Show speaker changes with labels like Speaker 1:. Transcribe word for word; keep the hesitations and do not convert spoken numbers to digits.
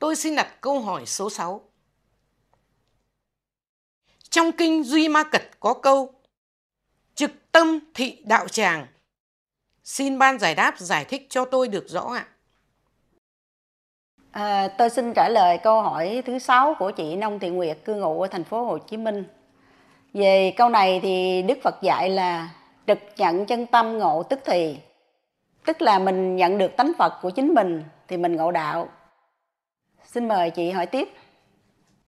Speaker 1: Tôi xin đặt câu hỏi số sáu. Trong kinh Duy Ma Cật có câu trực tâm thị đạo tràng. Xin ban giải đáp giải thích cho tôi được rõ ạ.
Speaker 2: À, tôi xin trả lời câu hỏi thứ sáu của chị Nông Thị Nguyệt cư ngụ ở thành phố Hồ Chí Minh. Về câu này thì Đức Phật dạy là trực nhận chân tâm ngộ tức thì, tức là mình nhận được tánh Phật của chính mình thì mình ngộ đạo. Xin mời chị hỏi tiếp.